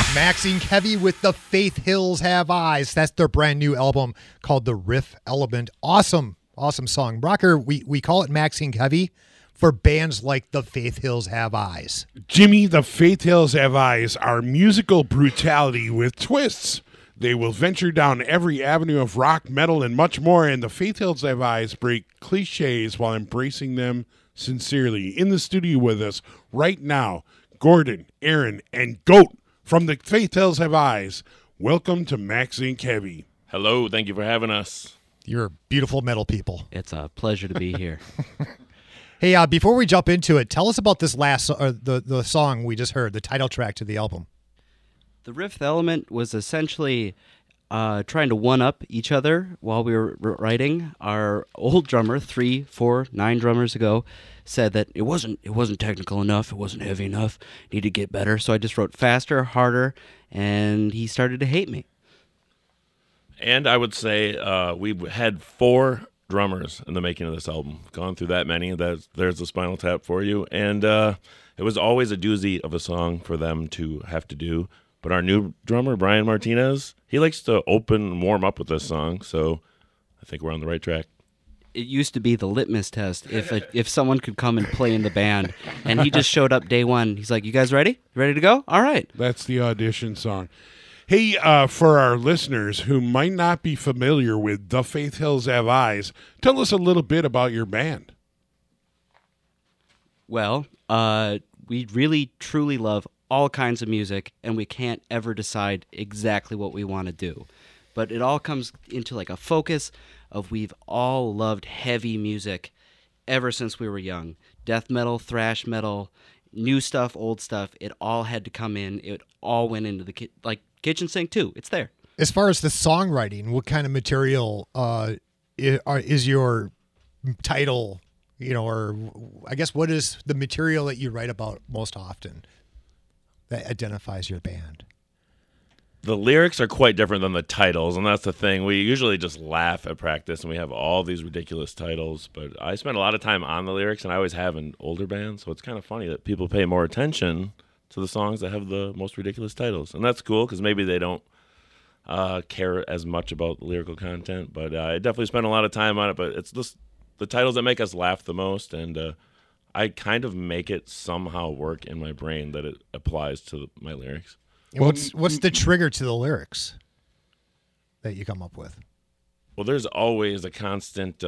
Maxine Kevy with The Faith Hills Have Eyes. That's their brand new album called The Riff Element. Awesome song. Rocker, we call it Maxine Kevy for bands like The Faith Hills Have Eyes. Jimmy, The Faith Hills Have Eyes are musical brutality with twists. They will venture down every avenue of rock, metal, and much more, and The Faith Hills Have Eyes break cliches while embracing them sincerely. In the studio with us right now, Gordon, Aaron, and Goat from The Faith Hills Have Eyes. Welcome to Maxine Kevy. Hello, thank you for having us. You're beautiful metal people. It's a pleasure to be here. Hey, before we jump into it, tell us about this the song we just heard, the title track to the album. The Riff Element was essentially trying to one-up each other while we were writing. Our old drummer, 3, 4, 9 drummers ago, said that it wasn't technical enough, it wasn't heavy enough, need to get better. So I just wrote faster, harder, and he started to hate me. And I would say we had 4 drummers in the making of this album. Gone through that many. There's the Spinal Tap for you. And it was always a doozy of a song for them to have to do. But our new drummer, Brian Martinez, he likes to open and warm up with this song. So I think we're on the right track. It used to be the litmus test if someone could come and play in the band, and he just showed up day one. He's like, "You guys ready? Ready to go? All right." That's the audition song. Hey, for our listeners who might not be familiar with The Faith Hills Have Eyes, tell us a little bit about your band. Well, we really, truly love all kinds of music, and we can't ever decide exactly what we want to do. But it all comes into like a focus of we've all loved heavy music ever since we were young. Death metal, thrash metal, new stuff, old stuff, it all had to come in. It all went into the kitchen sink too. It's there. As far as the songwriting, what kind of material is your title, or I guess what is the material that you write about most often that identifies your band? The lyrics are quite different than the titles, and that's the thing. We usually just laugh at practice, and we have all these ridiculous titles, but I spend a lot of time on the lyrics, and I always have in older bands, so it's kind of funny that people pay more attention to the songs that have the most ridiculous titles. And that's cool, because maybe they don't care as much about the lyrical content, but I definitely spend a lot of time on it, but it's just the titles that make us laugh the most, and I kind of make it somehow work in my brain that it applies to my lyrics. And what's the trigger to the lyrics that you come up with? Well, there's always a constant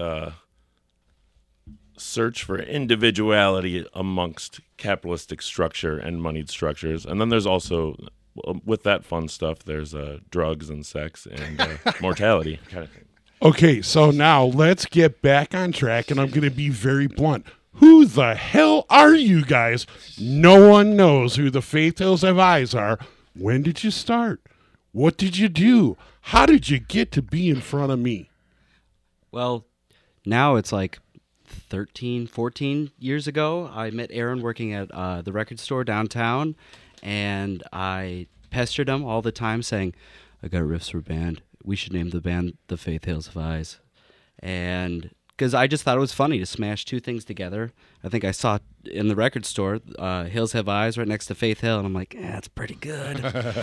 search for individuality amongst capitalistic structure and moneyed structures. And then there's also, with that fun stuff, there's drugs and sex and mortality kind of thing. Okay, so now let's get back on track, and I'm going to be very blunt. Who the hell are you guys? No one knows who the Faith Hills Have Eyes are. When did you start? What did you do? How did you get to be in front of me? Well, now it's like 13, 14 years ago. I met Aaron working at the record store downtown, and I pestered him all the time saying, I got riffs for a band. We should name the band The Faith Hills Have Eyes. And because I just thought it was funny to smash two things together. I think I saw in the record store, Hills Have Eyes right next to Faith Hill, and I'm like, that's pretty good.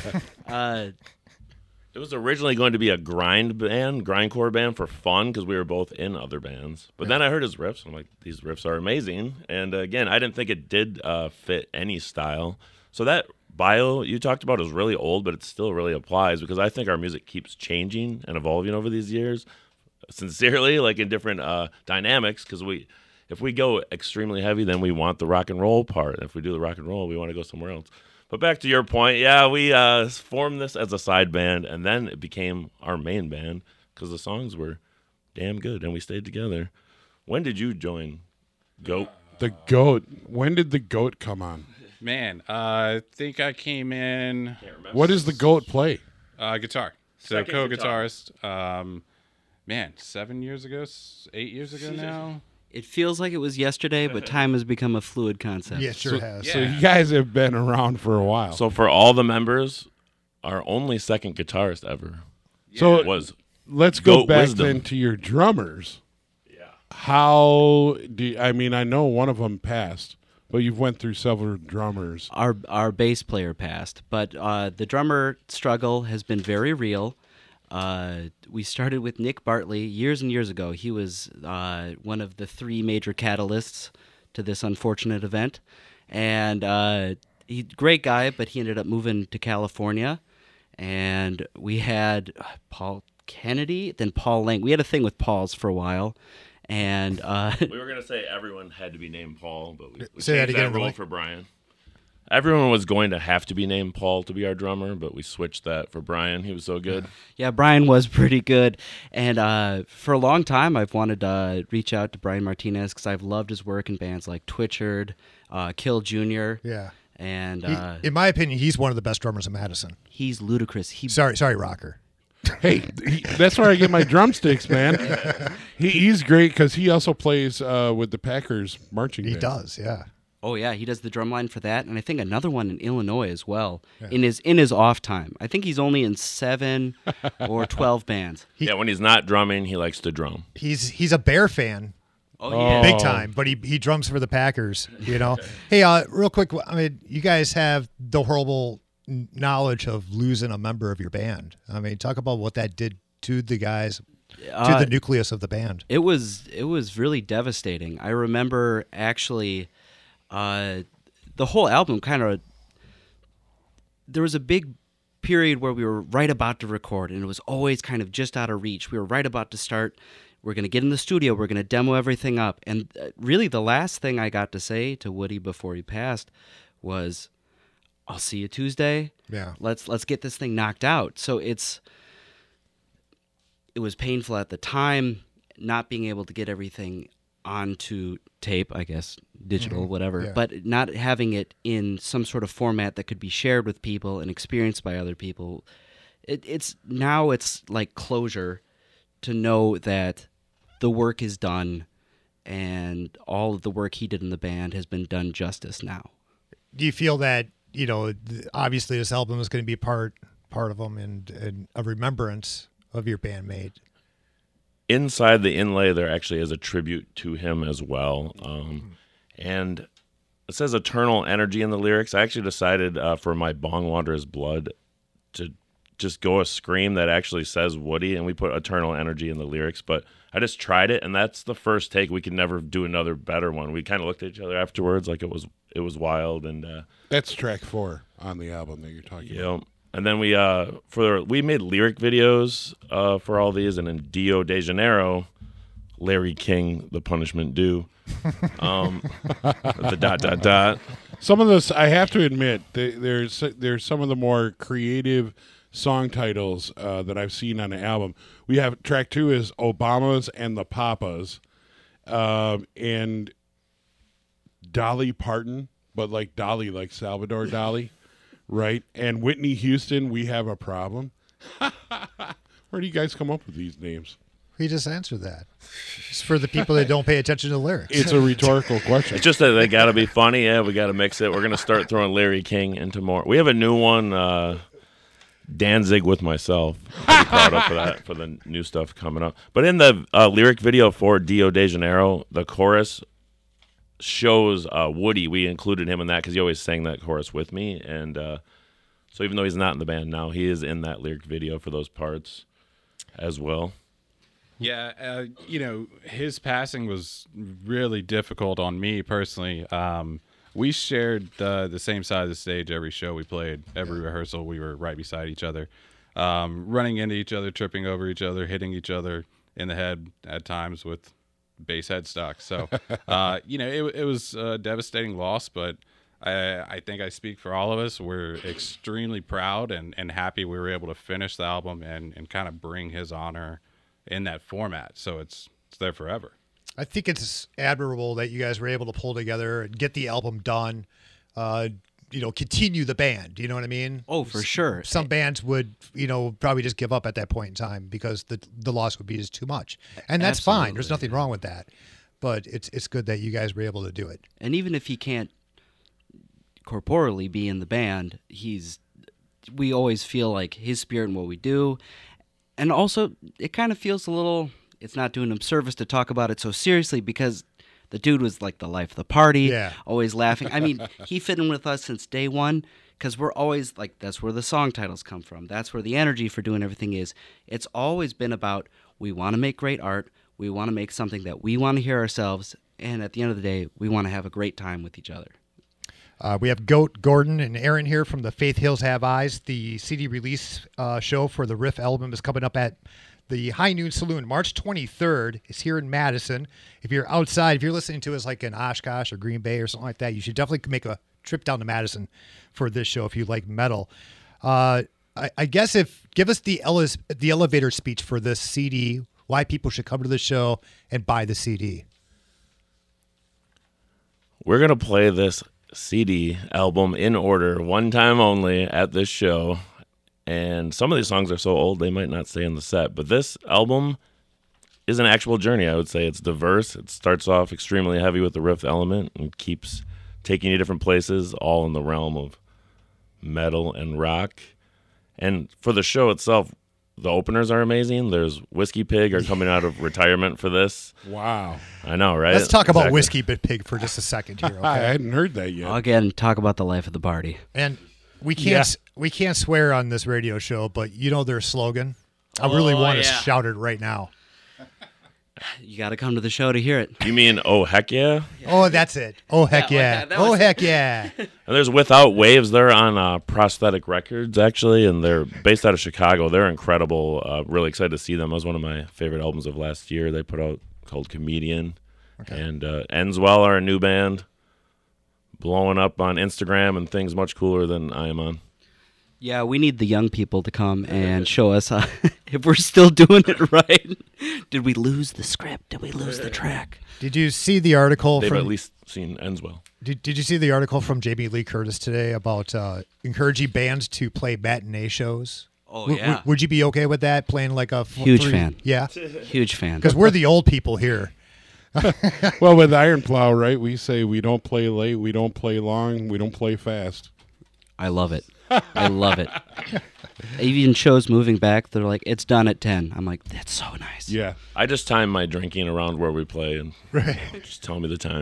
It was originally going to be a grindcore band for fun, because we were both in other bands. But then I heard his riffs, and I'm like, these riffs are amazing. And again, I didn't think it did fit any style. So that bio you talked about is really old, but it still really applies, because I think our music keeps changing and evolving over these years. Sincerely, like in different dynamics, because if we go extremely heavy, then we want the rock and roll part. If we do the rock and roll, we want to go somewhere else. But back to your point, yeah, we formed this as a side band, and then it became our main band because the songs were damn good, and we stayed together. When did you join Goat? The Goat. When did the Goat come on? Man, I think I came in. What does the Goat play? Guitar. So Second co-guitarist. Man, 7 years ago, 8 years ago now. It feels like it was yesterday, but time has become a fluid concept. Yeah, it sure has. yeah. So you guys have been around for a while. So for all the members, our only second guitarist ever So was let's go Goat back Wisdom. then to your drummers. Yeah. I know one of them passed, But you've went through several drummers. Our bass player passed, but the drummer struggle has been very real. We started with Nick Bartley years and years ago. He was one of the 3 major catalysts to this unfortunate event, and he great guy, but he ended up moving to California. And we had Paul Kennedy, then Paul Lang. We had a thing with Pauls for a while, and We were gonna say everyone had to be named Paul, but we Say that changed again, that rule Willie. for Brian. Everyone was going to have to be named Paul to be our drummer, but we switched that for Brian. He was so good. yeah, Brian was pretty good. And for a long time, I've wanted to reach out to Brian Martinez because I've loved his work in bands like Twitchard, Kill Jr. Yeah. And In my opinion, he's one of the best drummers in Madison. he's ludicrous. Sorry, Rocker. Hey, that's where I get my drumsticks, man. He's great because he also plays with the Packers marching He band. does, yeah. Oh yeah, he does the drum line for that, and I think another one in Illinois as well. In his off time, I think he's only in 7 or 12 bands. Yeah, when he's not drumming, he likes to drum. He's a Bear fan, Oh yeah, big time, but he drums for the Packers. You know. Hey, real quick, I mean, you guys have the horrible knowledge of losing a member of your band. I mean, talk about what that did to the guys, to the nucleus of the band. It was really devastating. I remember actually, the whole album kind of. There was a big period where we were right about to record, and it was always kind of just out of reach. We were right about to start. We're going to get in the studio. We're going to demo everything up. And really, the last thing I got to say to Woody before he passed was, "I'll see you Tuesday. Yeah. Let's get this thing knocked out." So it was painful at the time, not being able to get everything onto tape, I guess, digital, whatever, Yeah. but not having it in some sort of format that could be shared with people and experienced by other people. It's like closure to know that the work is done and all of the work he did in the band has been done justice now. Do you feel that, you know, obviously this album is going to be part of them and a remembrance of your bandmate? Inside the inlay, there actually is a tribute to him as well. And it says eternal energy in the lyrics. I actually decided for my Bong Wanderer's Blood to just go a scream that actually says Woody, and we put eternal energy in the lyrics. But I just tried it, and that's the first take. We could never do another better one. We kind of looked at each other afterwards like it was wild. And That's track 4 on the album that you're talking about. yeah. And then we made lyric videos for all these, and in Rio de Janeiro, Larry King, The Punishment Due. The ... Some of this, I have to admit, there's some of the more creative song titles that I've seen on the album. We have track 2 is Obamas and the Papas, and Dolly Parton, but like Dolly, like Salvador Dali, right? And Whitney Houston, We Have a Problem. Where do you guys come up with these names? We just answered that. It's for the people that don't pay attention to the lyrics. It's a rhetorical question. It's just that they got to be funny. Yeah, we got to mix it. We're going to start throwing Larry King into more. We have a new one, Danzig with Myself. I'm pretty proud of for the new stuff coming up. But in the lyric video for Rio de Janeiro, the chorus shows Woody. We included him in that because he always sang that chorus with me. And so even though he's not in the band now, he is in that lyric video for those parts as well. Yeah, his passing was really difficult on me personally. We shared the same side of the stage every show we played, every rehearsal. We were right beside each other, running into each other, tripping over each other, hitting each other in the head at times with bass headstock. So, it was a devastating loss, but I think I speak for all of us. We're extremely proud and happy we were able to finish the album and kind of bring his honor in that format, so it's there forever. I think it's admirable that you guys were able to pull together and get the album done. Continue the band. You know what I mean? Oh, for sure. Some bands would, probably just give up at that point in time because the loss would be just too much, and that's fine. There's nothing wrong with that, but it's good that you guys were able to do it. And even if he can't corporeally be in the band, we always feel like his spirit in what we do. And also, it kind of feels it's not doing him service to talk about it so seriously because The dude was like the life of the party, Yeah. always laughing. I mean, he fit in with us since day one because we're always like, that's where the song titles come from. That's where the energy for doing everything is. It's always been about, we want to make great art. We want to make something that we want to hear ourselves. And at the end of the day, we want to have a great time with each other. We have Goat, Gordon, and Aaron here from the Faith Hills Have Eyes. The CD release show for the Riff album is coming up at the High Noon Saloon. March 23rd is here in Madison. If you're outside, if you're listening to us like in Oshkosh or Green Bay or something like that, you should definitely make a trip down to Madison for this show if you like metal. I guess give us the elevator speech for this CD, why people should come to the show and buy the CD. We're going to play this CD album in order, one time only at this show. And some of these songs are so old they might not stay in the set. But this album is an actual journey, I would say. It's diverse. It starts off extremely heavy with the riff element and keeps taking you different places, all in the realm of metal and rock. And for the show itself, the openers are amazing. There's Whiskey Pig are coming out of retirement for this. Wow. I know, right? Let's talk about Exactly. Whiskey Pig for just a second here, I okay? hadn't heard that yet. Again, talk about the life of the party. And we can't swear on this radio show, but you know their slogan. I really want to yeah. shout it right now. You got to come to the show to hear it. You mean, oh, heck yeah? Oh, that's it. Oh heck Yeah, yeah! that Oh was- heck yeah! And there's Without Waves. They're on Prosthetic Records, actually, and they're based out of Chicago. They're incredible. Really excited to see them. That was one of my favorite albums of last year. They put out called Comedian. Okay. And Ends Well are a new band, blowing up on Instagram and things much cooler than I am on. Yeah, we need the young people to come and show us if we're still doing it right. Did we lose the script? Did we lose the track? Did you see the article They've from? at least seen Ends Well. Did you see the article from Jamie Lee Curtis today about encouraging bands to play matinee shows? Oh, yeah. Would you be okay with that? Playing like a Huge fan. Yeah, Huge fan. because we're the old people here. Well, with Iron Plow, right, we say we don't play late, we don't play long, we don't play fast. I love it. I love it. Even shows moving back, they're like, it's done at 10. I'm like, that's so nice. Yeah. I just time my drinking around where we play and just tell me the time.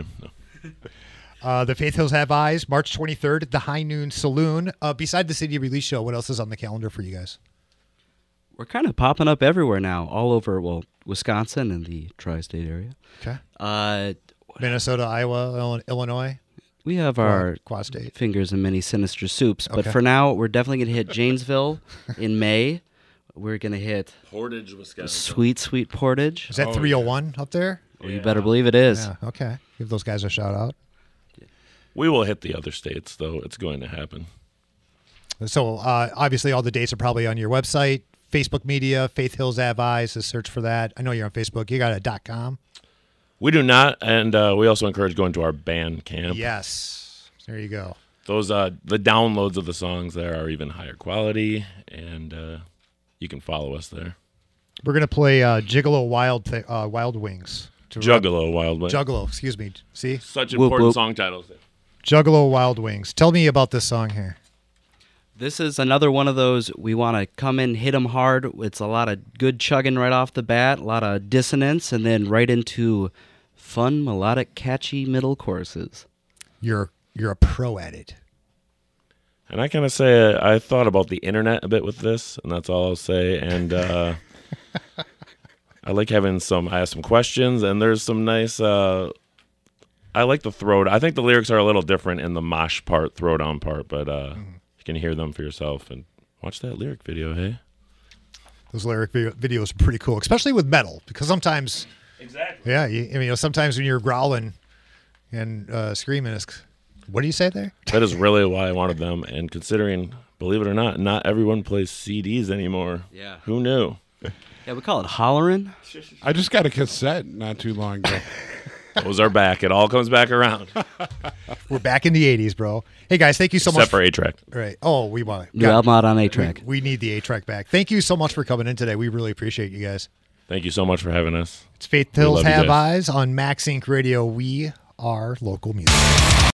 No. The Faith Hills Have Eyes, March 23rd at the High Noon Saloon. Beside the CD release show, what else is on the calendar for you guys? We're kind of popping up everywhere now, all over, Wisconsin and the tri-state area. Okay. Minnesota, Iowa, Illinois, We have our Quad State. fingers in many sinister soups, but Okay. for now, we're definitely going to hit Janesville in May. We're going to hit Portage, Wisconsin. Sweet, Sweet Portage. Is that 301 up there? Oh, you better believe it is. Yeah. Okay. Give those guys a shout out. We will hit the other states, though. It's going to happen. So obviously, all the dates are probably on your website, Facebook media, Faith Hills Have Eyes. Just search for that. I know you're on Facebook. You got a .com. We do not, and we also encourage going to our band camp. Yes. There you go. Those the downloads of the songs there are even higher quality, and you can follow us there. We're gonna play Gigolo Wild Wings. Juggalo Wild Wings. Juggalo. Excuse me. See, Such Whoop, important whoop. song titles. Juggalo Wild Wings. Tell me about this song here. This is another one of those, we want to come in, hit them hard. It's a lot of good chugging right off the bat, a lot of dissonance, and then right into fun, melodic, catchy middle choruses. You're a pro at it. And I kind of say I thought about the internet a bit with this, and that's all I'll say. And I like having I ask some questions, and there's some nice. I like the throw. I think the lyrics are a little different in the mosh part, throwdown part, but you can hear them for yourself and watch that lyric video. Hey, Those lyric videos are pretty cool, especially with metal, because sometimes, exactly. yeah, sometimes when you're growling and screaming, it's, what do you say there? That is really why I wanted them. And considering, believe it or not everyone plays CDs anymore. Yeah. Who knew? Yeah, we call it hollering. I just got a cassette not too long ago. Those are back. It all comes back around. We're back in the 80s, bro. Hey, guys, thank you so Except much. for A-Track. Right. Oh, we want New album out on A-Track. We need the A-Track back. Thank you so much for coming in today. We really appreciate you guys. Thank you so much for having us. It's Faith We Hills love you Have guys. Eyes on Max Inc. Radio. We are local music.